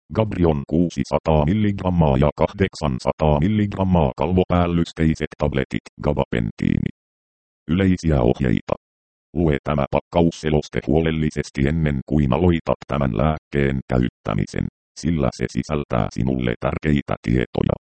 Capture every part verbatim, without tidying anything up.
Gabrion kuusisataa milligrammaa ja kahdeksansataa milligrammaa kalvopäällysteiset tabletit gabapentiini. Yleisiä ohjeita. Lue tämä pakkausseloste huolellisesti ennen kuin aloitat tämän lääkkeen käyttämisen, sillä se sisältää sinulle tärkeitä tietoja.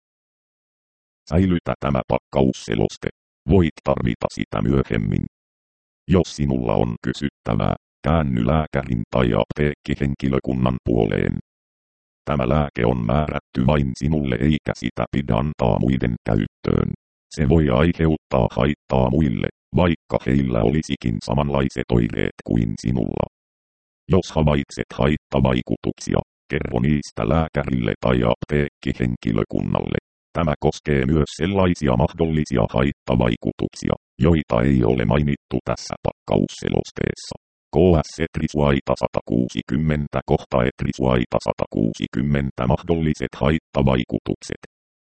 Säilytä tämä pakkausseloste. Voit tarvita sitä myöhemmin. Jos sinulla on kysyttävää, käänny lääkärin tai apteekkihenkilökunnan puoleen. Tämä lääke on määrätty vain sinulle eikä sitä pidä antaa muiden käyttöön. Se voi aiheuttaa haittaa muille, vaikka heillä olisikin samanlaiset oireet kuin sinulla. Jos havaitset haittavaikutuksia, kerro niistä lääkärille tai apteekkihenkilökunnalle. Tämä koskee myös sellaisia mahdollisia haittavaikutuksia, joita ei ole mainittu tässä pakkausselosteessa. K S Etrisuaita sata kuusikymmentä kohta Etrisuaita sata kuusikymmentä mahdolliset haittavaikutukset.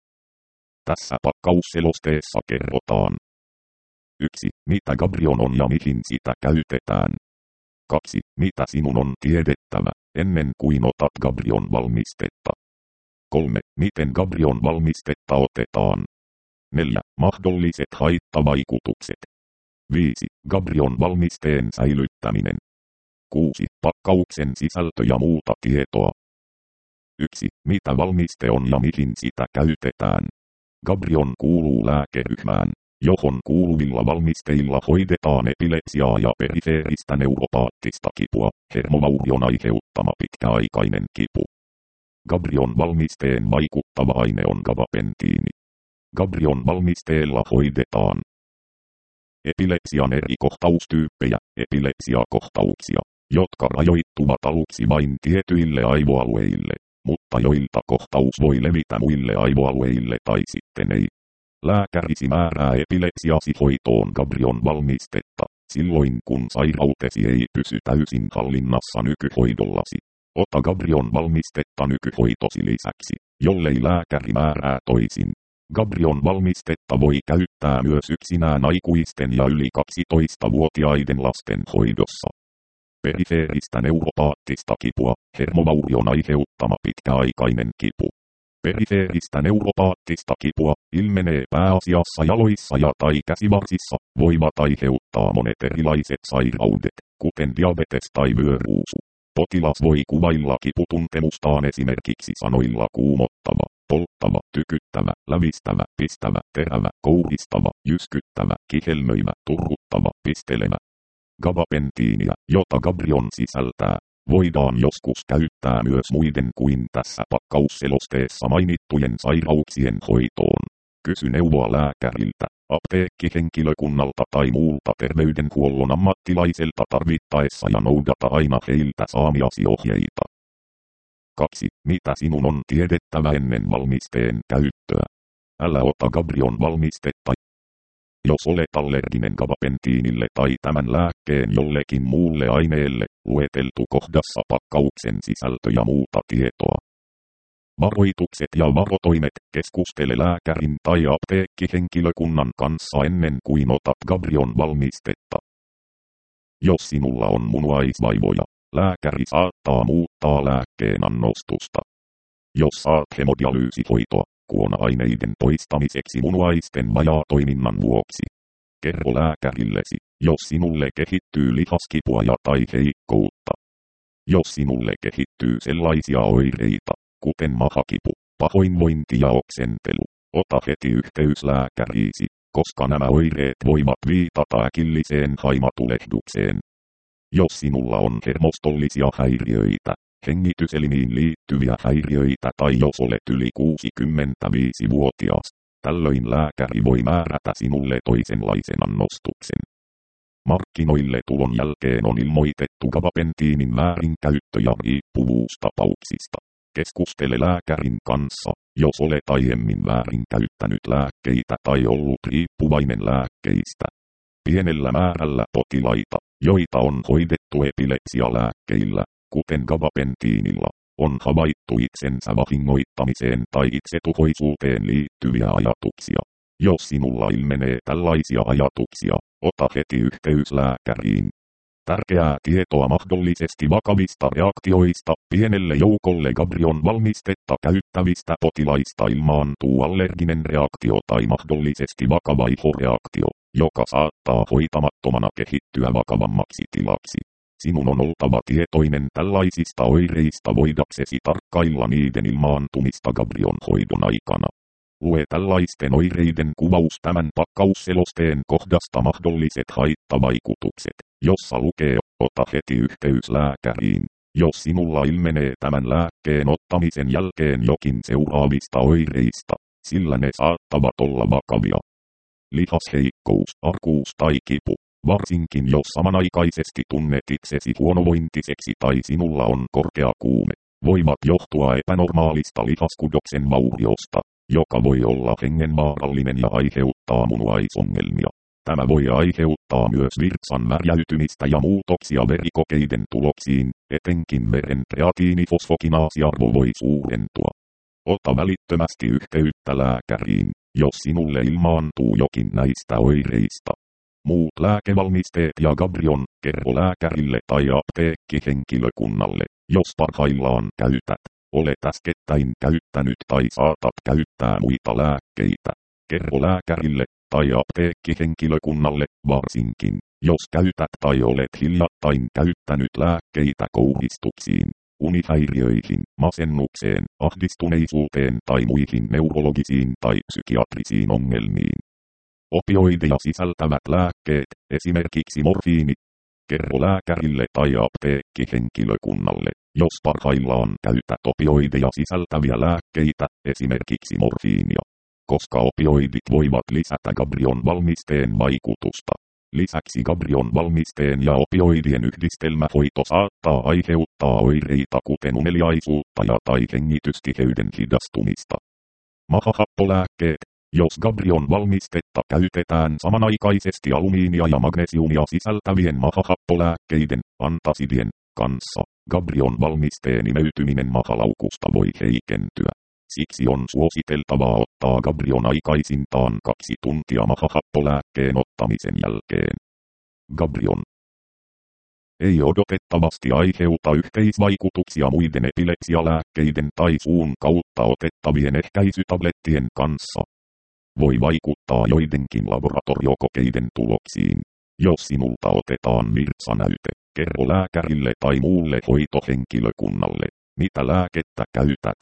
Tässä pakkausselosteessa kerrotaan. yksi. Mitä Gabrion on ja mihin sitä käytetään. kaksi. Mitä sinun on tiedettävä, ennen kuin otat Gabrion valmistetta. kolme. Miten Gabrion valmistetta otetaan. neljä. Mahdolliset haittavaikutukset. viisi. Gabrion valmisteen säilyttäminen. kuusi. Pakkauksen sisältö ja muuta tietoa. yksi. Mitä valmiste on ja mihin sitä käytetään. Gabrion kuuluu lääkeryhmään, johon kuuluvilla valmisteilla hoidetaan epilepsiaa ja perifeeristä neuropaattista kipua, hermovaurion aiheuttama pitkäaikainen kipu. Gabrion valmisteen vaikuttava aine on gabapentiini. Gabrion valmisteella hoidetaan epilepsian eri kohtaustyyppejä, epilepsiakohtauksia, jotka rajoittuvat aluksi vain tietyille aivoalueille, mutta joilta kohtaus voi levitä muille aivoalueille tai sitten ei. Lääkärisi määrää epilepsiasi hoitoon Gabrion valmistetta, silloin kun sairautesi ei pysy täysin hallinnassa nykyhoidollasi. Ota Gabrion valmistetta nykyhoitosi lisäksi, jollei lääkäri määrää toisin. Gabrion valmistetta voi käyttää myös yksinään aikuisten ja yli kaksitoistavuotiaiden lasten hoidossa. Perifeeristä neuropaattista kipua, hermovaurion aiheuttama pitkäaikainen kipu. Perifeeristä neuropaattista kipua ilmenee pääasiassa jaloissa ja tai käsivarsissa, voivat aiheuttaa monet erilaiset sairaudet, kuten diabetes tai vyöruusu. Potilas voi kuvailla kiputuntemustaan esimerkiksi sanoilla kuumottava, polttava, tykyttävä, lävistävä, pistävä, terävä, kouristava, jyskyttävä, kihelmöivä, turruttava, pistelevä. Gabapentiinia, jota Gabrion sisältää, voidaan joskus käyttää myös muiden kuin tässä pakkausselosteessa mainittujen sairauksien hoitoon. Kysy neuvoa lääkäriltä, apteekkihenkilökunnalta tai muulta terveydenhuollon ammattilaiselta tarvittaessa ja noudata aina heiltä saamiasi ohjeita. kaksi. Mitä sinun on tiedettävä ennen valmisteen käyttöä? Älä ota Gabrion valmistetta, jos olet allerginen gabapentiinille tai tämän lääkkeen jollekin muulle aineelle, lueteltu kohdassa pakkauksen sisältö ja muuta tietoa. Varoitukset ja varotoimet, keskustele lääkärin tai apteekkihenkilökunnan kanssa ennen kuin otat Gabrion valmistetta. Jos sinulla on munuaisvaivoja, lääkäri saattaa muuttaa lääkkeen annostusta. Jos saat hemodialyysihoitoa, kuona-aineiden poistamiseksi munuaisten vajaatoiminnan vuoksi. Kerro lääkärillesi, jos sinulle kehittyy lihaskipua ja tai heikkoutta. Jos sinulle kehittyy sellaisia oireita, kuten mahakipu, pahoinvointi ja oksentelu, ota heti yhteys lääkäriisi, koska nämä oireet voivat viitata äkilliseen haimatulehdukseen. Jos sinulla on hermostollisia häiriöitä, hengityselimiin liittyviä häiriöitä tai jos olet yli kuusikymmentäviisivuotias, tällöin lääkäri voi määrätä sinulle toisenlaisen annostuksen. Markkinoille tulon jälkeen on ilmoitettu gabapentiinin väärinkäyttö- ja riippuvuustapauksista. Keskustele lääkärin kanssa, jos olet aiemmin väärinkäyttänyt lääkkeitä tai ollut riippuvainen lääkkeistä. Pienellä määrällä potilaita, joita on hoidettu epilepsialääkkeillä, kuten gabapentiinilla, on havaittu itsensä vahingoittamiseen tai itsetuhoisuuteen liittyviä ajatuksia. Jos sinulla ilmenee tällaisia ajatuksia, ota heti yhteys lääkäriin. tärkeää tietoa mahdollisesti vakavista reaktioista pienelle joukolle Gabrion valmistetta käyttävistä potilaista ilmaantuu allerginen reaktio tai mahdollisesti vakava ihoreaktio, joka saattaa hoitamattomana kehittyä vakavammaksi tilaksi. Sinun on oltava tietoinen tällaisista oireista voidaksesi tarkkailla niiden ilmaantumista Gabrion hoidon aikana. Lue tällaisten oireiden kuvaus tämän pakkausselosteen kohdasta mahdolliset haittavaikutukset, jossa lukee, ota heti yhteys lääkäriin, jos sinulla ilmenee tämän lääkkeen ottamisen jälkeen jokin seuraavista oireista, sillä ne saattavat olla vakavia. Lihasheikkous, arkuus tai kipu, varsinkin jos samanaikaisesti tunnet itsesi huonovointiseksi tai sinulla on korkea kuume, voivat johtua epänormaalista lihaskudoksen vauriosta, joka voi olla hengenvaarallinen ja aiheuttaa munuaisongelmia. Tämä voi aiheuttaa myös virtsan värjäytymistä ja muutoksia verikokeiden tuloksiin, etenkin veren kreatiinifosfokinaasiarvo voi suurentua. Ota välittömästi yhteyttä lääkäriin, jos sinulle ilmaantuu jokin näistä oireista. Muut lääkevalmisteet ja Gabrion, kerro lääkärille tai apteekkihenkilökunnalle, jos parhaillaan käytät, olet äskettäin käyttänyt tai saatat käyttää muita lääkkeitä. Kerro lääkärille tai apteekkihenkilökunnalle, varsinkin, jos käytät tai olet hiljattain käyttänyt lääkkeitä kouristuksiin, unihäiriöihin, masennukseen, ahdistuneisuuteen tai muihin neurologisiin tai psykiatrisiin ongelmiin. Opioideja sisältävät lääkkeet, esimerkiksi morfiini. Kerro lääkärille tai apteekkihenkilökunnalle, jos parhaillaan käytät opioideja sisältäviä lääkkeitä, esimerkiksi morfiinia, koska opioidit voivat lisätä Gabrion valmisteen vaikutusta. Lisäksi Gabrion valmisteen ja opioidien yhdistelmähoito saattaa aiheuttaa oireita kuten uneliaisuutta ja tai hengitystiheyden hidastumista. Mahahappolääkkeet. Jos Gabrion valmistetta käytetään samanaikaisesti alumiinia ja magnesiumia sisältävien mahahappolääkkeiden, antasidien, kanssa, Gabrion valmisteen imeytyminen mahalaukusta voi heikentyä. Siksi on suositeltavaa ottaa Gabrion aikaisintaan kaksi tuntia mahahappolääkkeen ottamisen jälkeen. Gabrion ei odotettavasti aiheuta yhteisvaikutuksia muiden epilepsialääkkeiden tai suun kautta otettavien ehkäisytablettien kanssa. Voi vaikuttaa joidenkin laboratoriokokeiden tuloksiin. Jos sinulta otetaan virtsanäyte, kerro lääkärille tai muulle hoitohenkilökunnalle, mitä lääkettä käytät.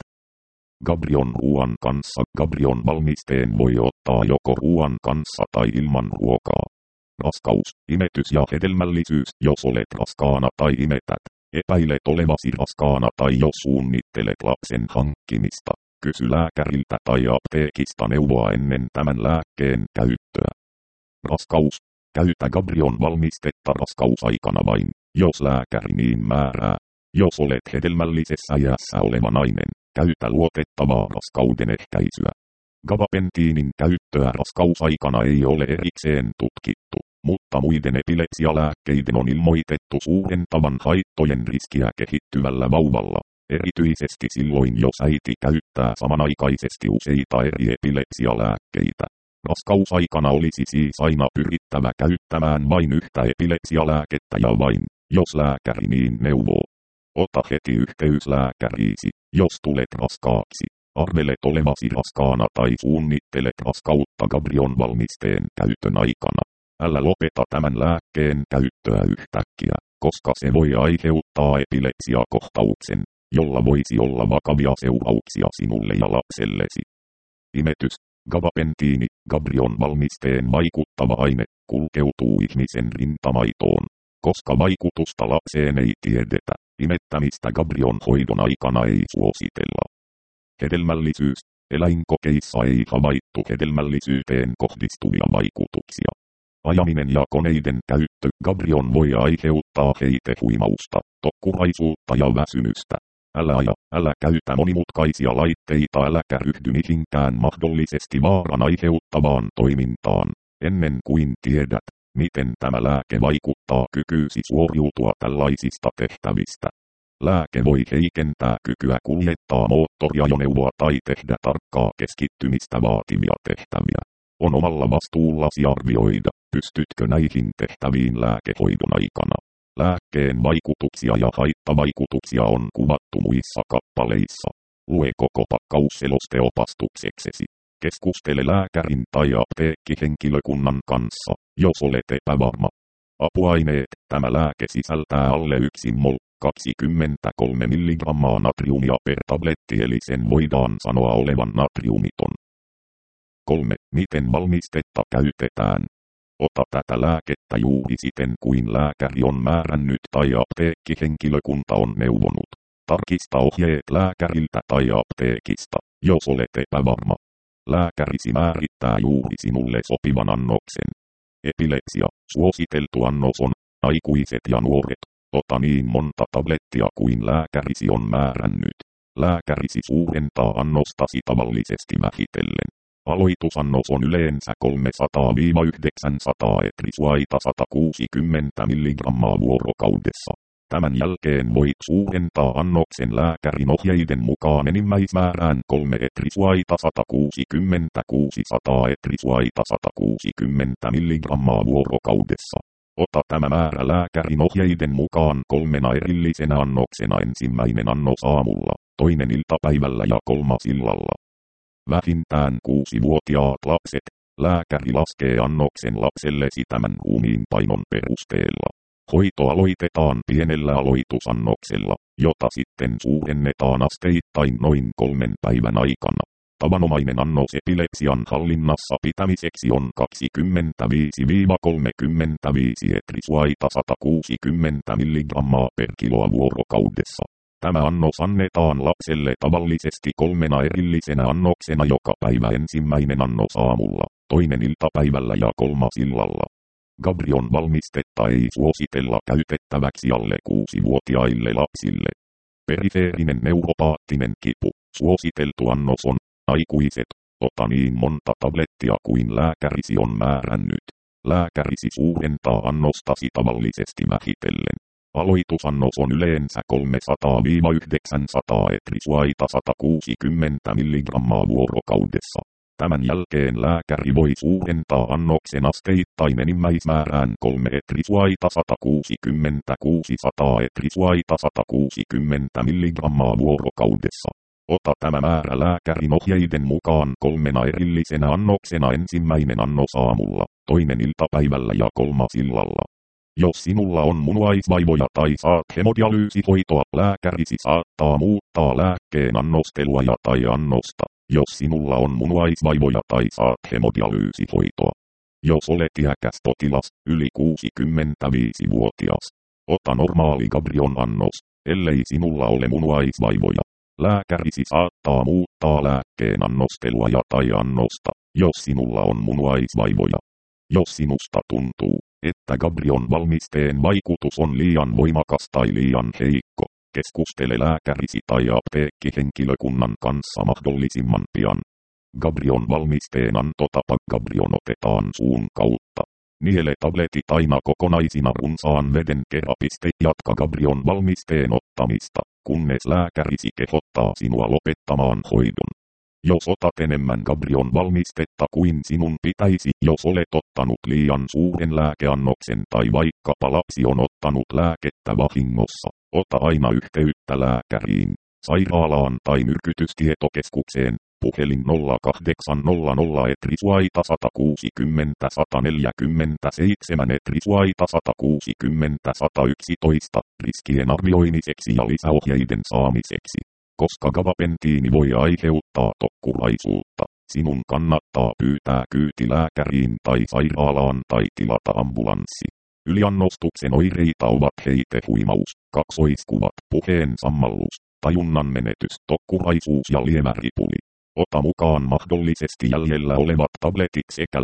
Gabrion ruoan kanssa. Gabrion valmisteen voi ottaa joko ruoan kanssa tai ilman ruokaa. Raskaus, imetys ja hedelmällisyys. Jos olet raskaana tai imetät, epäilet olevasi raskaana tai jos suunnittelet lapsen hankkimista, kysy lääkäriltä tai apteekista neuvoa ennen tämän lääkkeen käyttöä. Raskaus. Käytä Gabrion valmistetta raskausaikana vain, jos lääkäri niin määrää. Jos olet hedelmällisessä iässä oleva nainen, käytä luotettavaa raskauden ehkäisyä. Gabapentiinin käyttöä raskausaikana ei ole erikseen tutkittu, mutta muiden epilepsialääkkeiden on ilmoitettu suurentavan haittojen riskiä kehittyvällä vauvalla, erityisesti silloin jos äiti käyttää samanaikaisesti useita eri epilepsialääkkeitä. Raskausaikana olisi siis aina pyrittävä käyttämään vain yhtä epilepsialääkettä ja vain, jos lääkäri niin neuvoo. Ota heti yhteys lääkäriisi, jos tulet raskaaksi, arvelet olevasi raskaana tai suunnittelet raskautta Gabrion valmisteen käytön aikana. Älä lopeta tämän lääkkeen käyttöä yhtäkkiä, koska se voi aiheuttaa epilepsiakohtauksen, jolla voisi olla vakavia seurauksia sinulle ja lapsellesi. Imetys. Gabapentiini, Gabrion valmisteen vaikuttava aine, kulkeutuu ihmisen rintamaitoon. Koska vaikutusta lapseen ei tiedetä, imettämistä Gabrion hoidon aikana ei suositella. Hedelmällisyys. Eläinkokeissa ei havaittu hedelmällisyyteen kohdistuvia vaikutuksia. Ajaminen ja koneiden käyttö. Gabrion voi aiheuttaa heitehuimausta, tokkuraisuutta ja väsymystä. Älä aja, älä käytä monimutkaisia laitteita, äläkä ryhdy mihinkään mahdollisesti vaaran aiheuttavaan toimintaan, ennen kuin tiedät, miten tämä lääke vaikuttaa kykyysi suoriutua tällaisista tehtävistä. Lääke voi heikentää kykyä kuljettaa moottoriajoneuvoa tai tehdä tarkkaa keskittymistä vaativia tehtäviä. On omalla vastuullasi arvioida, pystytkö näihin tehtäviin lääkehoidon aikana. Lääkkeen vaikutuksia ja haittavaikutuksia on kuvattu muissa kappaleissa. Lue koko pakkausseloste opastukseksesi. Keskustele lääkärin tai apteekkihenkilökunnan kanssa, jos olet epävarma. Apuaineet. Tämä lääke sisältää alle yksi mol, kaksikymmentäkolme milligrammaa natriumia per tabletti, eli sen voidaan sanoa olevan natriumiton. kolme. Miten valmistetta käytetään? Ota tätä lääkettä juuri siten kuin lääkäri on määrännyt tai apteekkihenkilökunta on neuvonut. Tarkista ohjeet lääkäriltä tai apteekista, jos olet epävarma. Lääkärisi määrittää juuri sinulle sopivan annoksen. Epilepsia. Suositeltu annos on aikuiset ja nuoret. Ota niin monta tablettia kuin lääkärisi on määrännyt. Lääkärisi suurentaa annostasi tavallisesti vähitellen. Aloitusannos on yleensä kolmesataa yhdeksänsataa etrisuaita sata kuusikymmentä milligrammaa vuorokaudessa. Tämän jälkeen voit suurentaa annoksen lääkärin ohjeiden mukaan enimmäismäärään kolme etrisuaita sata kuusikymmentä kuusisataa etrisuaita sata kuusikymmentä milligrammaa vuorokaudessa. Ota tämä määrä lääkärin ohjeiden mukaan kolmena erillisenä annoksena, ensimmäinen annos aamulla, toinen iltapäivällä ja kolmas illalla. Vähintään kuusivuotiaat lapset. Lääkäri laskee annoksen lapsellesi tämän ruumiinpainon perusteella. Hoito aloitetaan pienellä aloitusannoksella, jota sitten suurennetaan asteittain noin kolmen päivän aikana. Tavanomainen annos epilepsian hallinnassa pitämiseksi on kaksikymmentäviisi kolmekymmentäviisi etrisuaita sata kuusikymmentä milligrammaa per kiloa vuorokaudessa. Tämä annos annetaan lapselle tavallisesti kolmena erillisenä annoksena joka päivä, ensimmäinen annos aamulla, toinen iltapäivällä ja kolmas illalla. Gabrion valmistetta ei suositella käytettäväksi alle kuusivuotiaille lapsille. Perifeerinen neuropaattinen kipu. Suositeltu annos on aikuiset. Ota niin monta tablettia kuin lääkärisi on määrännyt. Lääkärisi suurentaa annostasi tavallisesti vähitellen. Aloitusannos on yleensä kolmesataa yhdeksänsataa etrisuaita sata kuusikymmentä milligrammaa vuorokaudessa. Tämän jälkeen lääkäri voi suurentaa annoksen asteittain enimmäismäärään kolme etrisuaita sata kuusikymmentä kuusisataa etrisuaita sata kuusikymmentä milligrammaa vuorokaudessa. Ota tämä määrä lääkärin ohjeiden mukaan kolmena erillisenä annoksena, ensimmäinen annos aamulla, toinen iltapäivällä ja kolmas illalla. Jos sinulla on munuaisvaivoja tai saat hemodialyysihoitoa, lääkärisi saattaa muuttaa lääkkeen annostelua ja tai annosta, jos sinulla on munuaisvaivoja tai saat hemodialyysihoitoa. Jos olet iäkäs potilas, yli kuusikymmentäviisivuotias, ota normaali Gabrion annos, ellei sinulla ole munuaisvaivoja. Lääkärisi saattaa muuttaa lääkkeen annostelua ja tai annosta, jos sinulla on munuaisvaivoja. Jos sinusta tuntuu, että Gabrion valmisteen vaikutus on liian voimakas tai liian heikko, keskustele lääkärisi tai apteekkihenkilökunnan kanssa mahdollisimman pian. Gabrion valmisteen antotapa. Gabrion otetaan suun kautta. Niele tabletit aina kokonaisina runsaan veden keräpiste. Jatka Gabrion valmisteen ottamista, kunnes lääkärisi kehottaa sinua lopettamaan hoidon. Jos otat enemmän Gabrion valmistetta kuin sinun pitäisi, jos olet ottanut liian suuren lääkeannoksen tai vaikkapa lapsi on ottanut lääkettä vahingossa, ota aina yhteyttä lääkäriin, sairaalaan tai myrkytystietokeskukseen, puhelin nolla kahdeksan nolla nolla etrisuaita sata kuusikymmentä sata neljäkymmentäseitsemän etrisuaita sata kuusikymmentä sata yksitoista, riskien arvioimiseksi ja lisäohjeiden saamiseksi. Koska gabapentiini voi aiheuttaa tokkuraisuutta, sinun kannattaa pyytää kyyti lääkäriin tai sairaalaan tai tilata ambulanssi. Yliannostuksen oireita ovat heitehuimaus, kaksoiskuvat, puheen sammallus, tajunnan menetys, tokkuraisuus ja lievä ripuli. Ota mukaan mahdollisesti jäljellä olevat tabletit sekä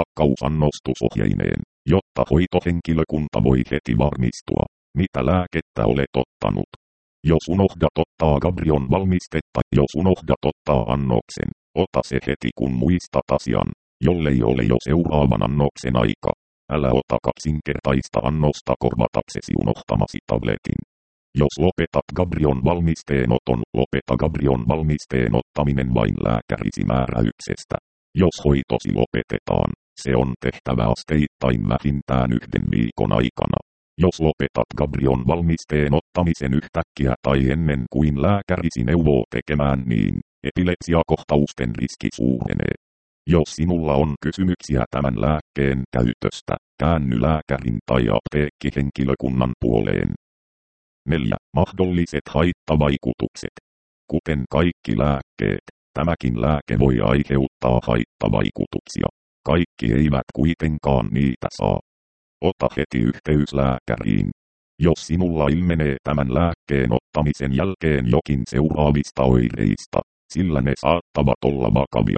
lääkepakkausannostusohjeineen, jotta hoitohenkilökunta voi heti varmistua, mitä lääkettä olet ottanut. Jos unohdat ottaa Gabrion valmistetta, jos unohdat ottaa annoksen, ota se heti kun muistat asian, jollei ole jo seuraavan annoksen aika. Älä ota kaksinkertaista annosta korvataksesi unohtamasi tabletin. Jos lopetat Gabrion valmisteen oton, lopeta Gabrion valmisteen ottaminen vain lääkärisi määräyksestä. Jos hoitosi lopetetaan, se on tehtävä asteittain vähintään yhden viikon aikana. Jos lopetat Gabrion valmisteen ottamisen yhtäkkiä tai ennen kuin lääkärisi neuvoo tekemään niin, epilepsiakohtausten riski suurenee. Jos sinulla on kysymyksiä tämän lääkkeen käytöstä, käänny lääkärin tai apteekkihenkilökunnan puoleen. neljä. Mahdolliset haittavaikutukset. Kuten kaikki lääkkeet, tämäkin lääke voi aiheuttaa haittavaikutuksia. Kaikki eivät kuitenkaan niitä saa. Ota heti yhteys lääkäriin. Jos sinulla ilmenee tämän lääkkeen ottamisen jälkeen jokin seuraavista oireista, sillä ne saattavat olla vakavia.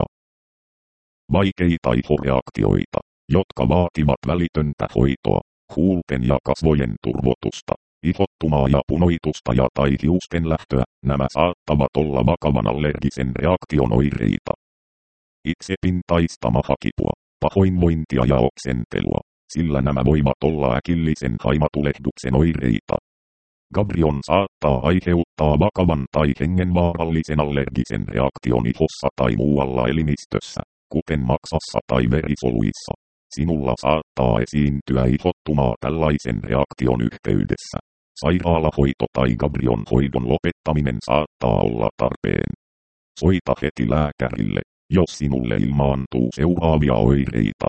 Vaikeita ihoreaktioita, jotka vaativat välitöntä hoitoa, huulten ja kasvojen turvotusta, ihottumaa ja punoitusta ja tai hiusten lähtöä, nämä saattavat olla vakavan allergisen reaktion oireita. Itsepintaista mahakipua, pahoinvointia ja oksentelua, sillä nämä voivat olla äkillisen haimatulehduksen oireita. Gabrion saattaa aiheuttaa vakavan tai hengenvaarallisen allergisen reaktion ihossa tai muualla elimistössä, kuten maksassa tai verisoluissa. Sinulla saattaa esiintyä ihottumaa tällaisen reaktion yhteydessä. Sairaalahoito tai Gabrion hoidon lopettaminen saattaa olla tarpeen. Soita heti lääkärille, jos sinulle ilmaantuu seuraavia oireita.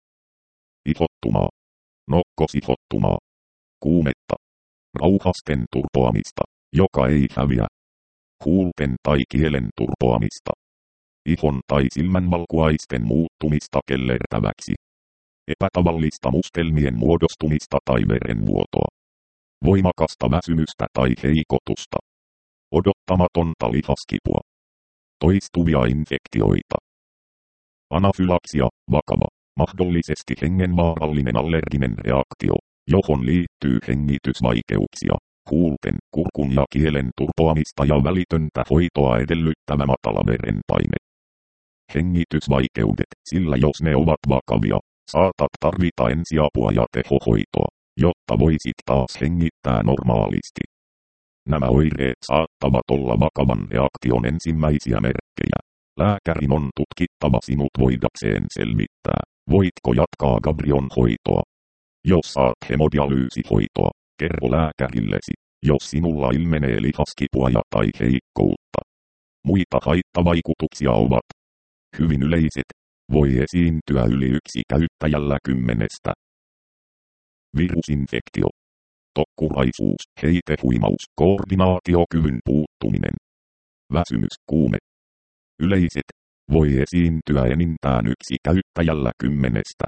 Ihottumaa. Nokkosihottumaa. Kuumetta. Rauhasten turpoamista, joka ei häviä. Huulten tai kielen turpoamista. Ihon tai silmänvalkuaisten muuttumista kellertäväksi. Epätavallista mustelmien muodostumista tai verenvuotoa. Voimakasta väsymystä tai heikotusta. Odottamatonta lihaskipua. Toistuvia infektioita. Anafylaksia, vakava, mahdollisesti hengenvaarallinen allerginen reaktio, johon liittyy hengitysvaikeuksia, huulten, kurkun ja kielen turpoamista ja välitöntä hoitoa edellyttävä matala verenpaine. Hengitysvaikeudet, sillä jos ne ovat vakavia, saatat tarvita ensiapua ja tehohoitoa, jotta voisit taas hengittää normaalisti. Nämä oireet saattavat olla vakavan reaktion ensimmäisiä merkkejä. Lääkärin on tutkittava sinut voidakseen selvittää, voitko jatkaa Gabrion hoitoa. Jos saat hemodialyysihoitoa, kerro lääkärillesi, jos sinulla ilmenee lihaskipua ja tai heikkoutta. Muita haittavaikutuksia ovat hyvin yleiset. Voi esiintyä yli yksi käyttäjällä kymmenestä. Virusinfektio. Tokkuraisuus, heitehuimaus, koordinaatiokyvyn puuttuminen. Väsymys, kuume. Yleiset. Voi esiintyä enintään yksi käyttäjällä kymmenestä.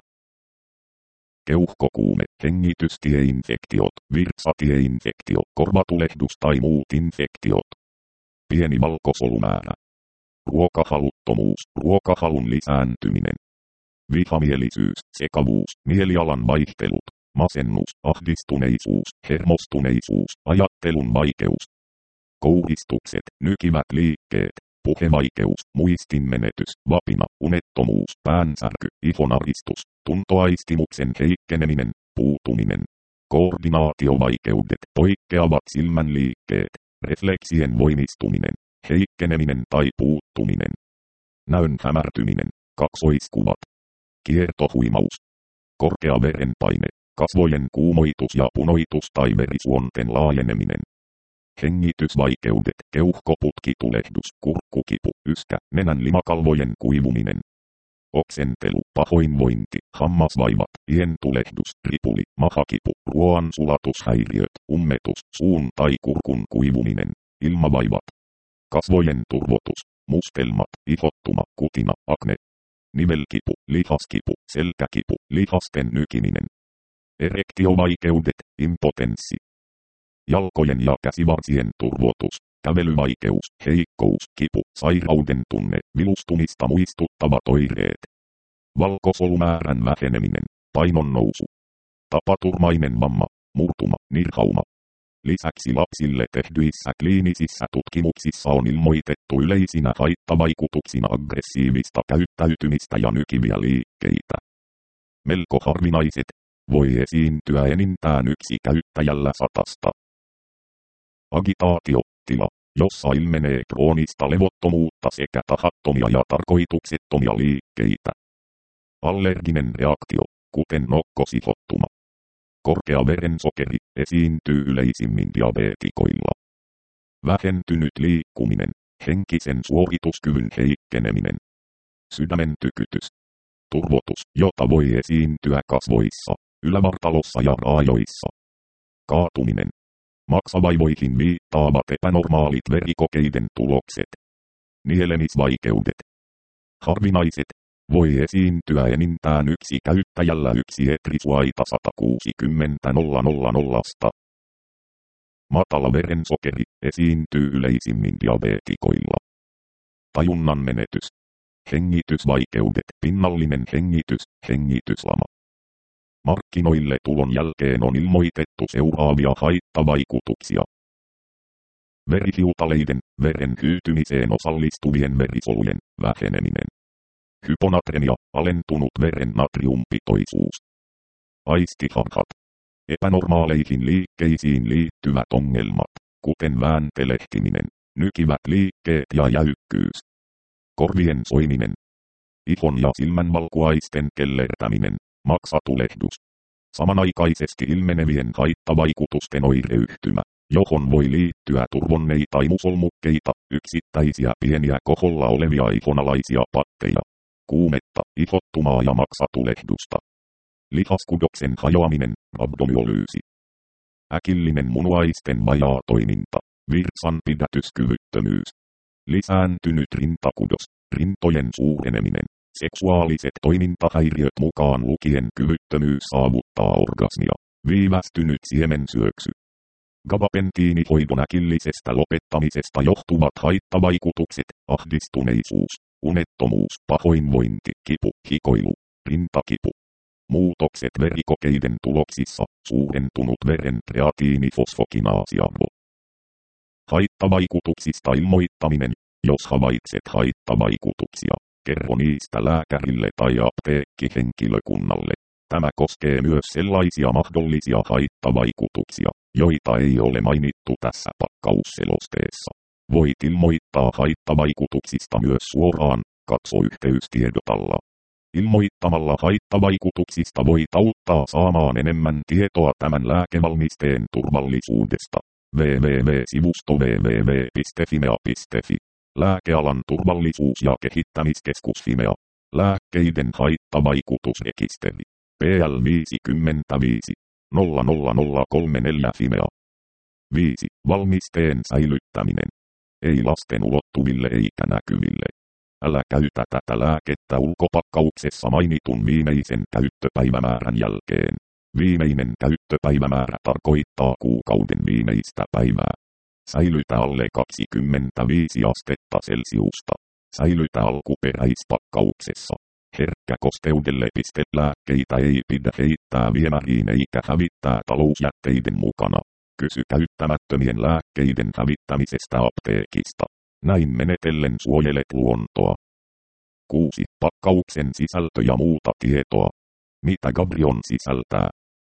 Keuhkokuume, hengitystieinfektiot, virsatieinfektio, korvatulehdus tai muut infektiot. Pieni valkosolumäärä. Ruokahaluttomuus, ruokahalun lisääntyminen. Vihamielisyys, sekavuus, mielialan vaihtelut, masennus, ahdistuneisuus, hermostuneisuus, ajattelun vaikeus. Kouristukset, nykivät liikkeet, puhevaikeus, muistinmenetys, vapina, unettomuus, päänsärky, ihonaristus, tuntoaistimuksen heikkeneminen, puutuminen. Koordinaatiovaikeudet, poikkeavat silmänliikkeet, refleksien voimistuminen, heikkeneminen tai puuttuminen. Näön hämärtyminen, kaksoiskuvat. Kiertohuimaus. Korkea verenpaine, kasvojen kuumoitus ja punoitus tai verisuonten laajeneminen. Hengitysvaikeudet, keuhkoputkitulehdus, kurkkukipu, yskä, nenän limakalvojen kuivuminen. Oksentelu, pahoinvointi, hammasvaivat, pientulehdus, ripuli, mahakipu, ruoansulatushäiriöt, ummetus, suun tai kurkun kuivuminen, ilmavaivat. Kasvojen turvotus, mustelmat, ihottuma, kutina, akne. Nivelkipu, lihaskipu, selkäkipu, lihasten nykiminen. Erektiovaikeudet, impotenssi. Jalkojen ja käsivarsien turvotus, kävelyvaikeus, heikkous, kipu, sairauden tunne, vilustumista muistuttavat oireet. Valkosolumäärän väheneminen, painon nousu. Tapaturmainen vamma, murtuma, nirhauma. Lisäksi lapsille tehdyissä kliinisissä tutkimuksissa on ilmoitettu yleisinä haittavaikutuksina aggressiivista käyttäytymistä ja nykiviä liikkeitä. Melko harvinaiset, voi esiintyä enintään yksi käyttäjällä satasta. Agitaatio, tila, jossa ilmenee kroonista levottomuutta sekä tahattomia ja tarkoituksettomia liikkeitä. Allerginen reaktio, kuten nokkosihottuma. Korkea verensokeri esiintyy yleisimmin diabeetikoilla. Vähentynyt liikkuminen, henkisen suorituskyvyn heikkeneminen. Sydämen tykytys. Turvotus, jota voi esiintyä kasvoissa, ylävartalossa ja raajoissa. Kaatuminen. Maksavaivoihin viittaavat epänormaalit verikokeiden tulokset. Nielemisvaikeudet. Harvinaiset. Voi esiintyä enintään yksi käyttäjällä yksi etrisuaita sata kuusikymmentä nolla. Matala verensokeri esiintyy yleisimmin diabeetikoilla. Tajunnan menetys. Hengitysvaikeudet, pinnallinen hengitys, hengityslama. Markkinoille tulon jälkeen on ilmoitettu seuraavia haittavaikutuksia. Verihiutaleiden, veren hyytymiseen osallistuvien verisolujen väheneminen. Hyponatremia, alentunut veren natriumpitoisuus. Aistiharhat. Epänormaaleihin liikkeisiin liittyvät ongelmat, kuten vääntelehtiminen, nykivät liikkeet ja jäykkyys. Korvien soiminen. Ihon ja silmän valkuaisten kellertäminen, maksatulehdus. Samanaikaisesti ilmenevien haittavaikutusten oireyhtymä, johon voi liittyä turvonneita tai musolmukkeita, yksittäisiä pieniä koholla olevia ihonalaisia patteja, kuumetta, ihottumaa ja maksatulehdusta. Lihaskudoksen hajoaminen, abdomyolyysi. Äkillinen munuaisten vajaa toiminta, virtsanpidätyskyvyttömyys. Lisääntynyt rintakudos, rintojen suureneminen, seksuaaliset toimintahäiriöt mukaan lukien kyvyttömyys saavuttaa orgasmia, viivästynyt siemensyöksy. Gabapentiinihoidon äkillisestä lopettamisesta johtuvat haittavaikutukset, ahdistuneisuus, unettomuus, pahoinvointi, kipu, hikoilu, rintakipu. Muutokset verikokeiden tuloksissa, suurentunut veren kreatiinifosfokinaasiarvo. Haittavaikutuksista ilmoittaminen. Jos havaitset haittavaikutuksia, kerro niistä lääkärille tai apteekkihenkilökunnalle. Tämä koskee myös sellaisia mahdollisia haittavaikutuksia, joita ei ole mainittu tässä pakkausselosteessa. Voit ilmoittaa haittavaikutuksista myös suoraan, katso yhteystiedotalla. Ilmoittamalla haittavaikutuksista voit auttaa saamaan enemmän tietoa tämän lääkevalmisteen turvallisuudesta. www.sivusto www piste fimea piste fi. Lääkealan turvallisuus- ja kehittämiskeskus Fimea. Lääkkeiden haittavaikutusrekisteri. P L viisikymmentäviisi nolla nolla nolla kolmekymmentäneljä Fimea. viisi. Valmisteen säilyttäminen. Ei lasten ulottuville eikä näkyville. Älä käytä tätä lääkettä ulkopakkauksessa mainitun viimeisen käyttöpäivämäärän jälkeen. Viimeinen käyttöpäivämäärä tarkoittaa kuukauden viimeistä päivää. Säilytä alle kaksikymmentäviisi astetta Celsiusta. Säilytä alkuperäispakkauksessa. Herkkä kosteudelle pistelääkkeitä ei pidä heittää viemäriin eikä hävittää talousjätteiden mukana. Kysy käyttämättömien lääkkeiden hävittämisestä apteekista. Näin menetellen suojelet luontoa. kuusi. Pakkauksen sisältö ja muuta tietoa. Mitä Gabrion sisältää?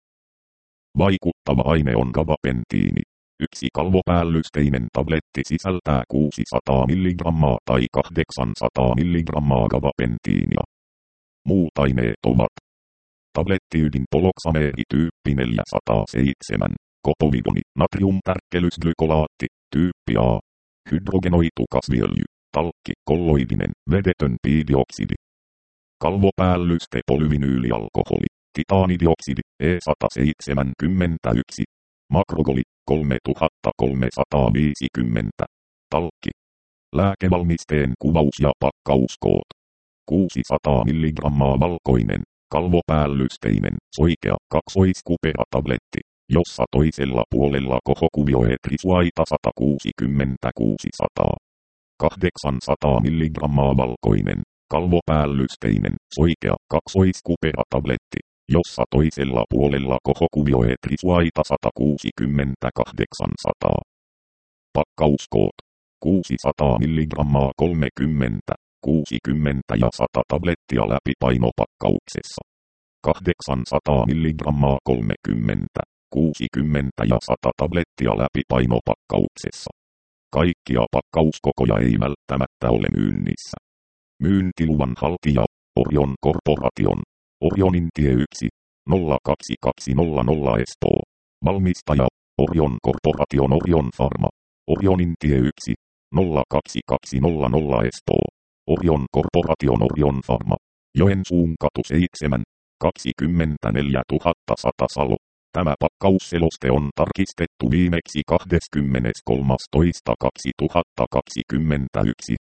Vaikuttava aine on gabapentiini. Yksi kalvopäällysteinen tabletti sisältää kuusisataa milligrammaa tai kahdeksansataa milligrammaa gabapentiinia. Muut aineet ovat tablettiydin poloksameeri tyyppi neljäsataaseitsemän, kopovidoni, natriumtärkkelysglykolaatti, tyyppi A, hydrogenoitu kasviöljy, talkki, kolloidinen, vedetön piidioksidi. Kalvopäällyste polyvinyylialkoholi, titaanidioksidi, E sata seitsemänkymmentäyksi, makrogoli, kolmetuhattakolmesataaviisikymmentä, talkki. Lääkevalmisteen kuvaus ja pakkauskoot. kuusisataa milligrammaa valkoinen, kalvopäällysteinen, soikea, kaksoiskupera-tabletti, jossa toisella puolella kohokuvioetrisuaita sata kuusikymmentä kuusisataa. kahdeksansataa milligrammaa valkoinen, kalvopäällysteinen, soikea, kaksoiskupera-tabletti, jossa toisella puolella kohokuvioetrisuaita sata kuusikymmentä kahdeksansataa. Pakkauskoot. kuusisataa milligrammaa kolmekymmentä, kuusikymmentä ja sata tablettia läpipainopakkauksessa. kahdeksansataa milligrammaa kolmekymmentä, kuusikymmentä ja sata tablettia läpipainopakkauksessa. Kaikkia pakkauskokoja ei välttämättä ole myynnissä. Myyntiluvan haltija, Orion Corporation, Orionin tie yksi, nolla kaksi kaksi nolla nolla Espoo. Valmistaja, Orion Corporation Orion Pharma. Orionin tie yksi, nolla kaksi kaksi nolla nolla Espoo. Orion Corporation Orion Pharma. Joensuun katu seitsemän, kaksikymmentäneljätuhattasata Salo. Tämä pakkausseloste on tarkistettu viimeksi kahdeskymmeneskolmas toista kaksituhattakaksikymmentäyksi.